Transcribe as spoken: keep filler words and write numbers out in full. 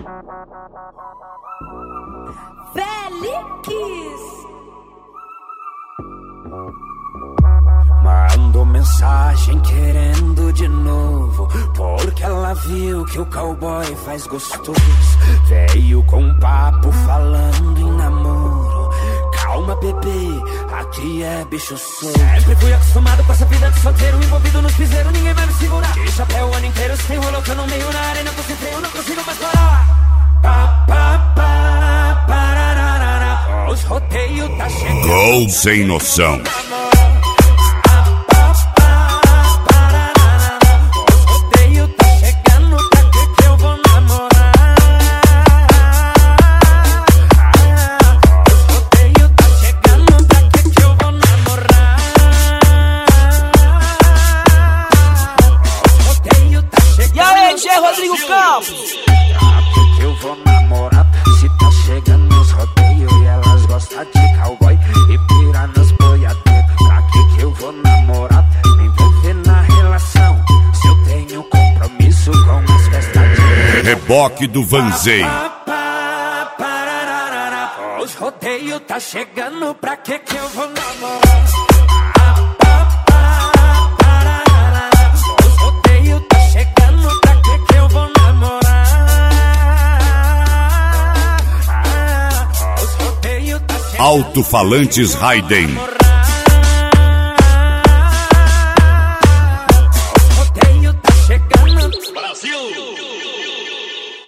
Félix mandou mensagem querendo de novo, porque ela viu que o cowboy faz gostoso. Veio com um papo falando em namoro. Calma, bebê, aqui é bicho solto. Sempre fui acostumado com essa vida de solteiro, envolvido nos piseiros, ninguém vai me segurar. De chapéu o ano inteiro, se tem rolou que eu não meio na arena, você tem, eu não consigo mais parar. Pa, pa, pa, parararara. Os rodeios tá chegando. Gol sem noção. Rodrigo Campos. Que eu vou namorar, se tá chegando nos rodeios e elas gostam de cowboy e pira nos boiadeiros. Pra que que eu vou namorar, me envolver na relação, se eu tenho compromisso com as festas de reboque do Vanzei. Os rodeios tá chegando, pra que que eu vou namorar? Alto-falantes Raiden.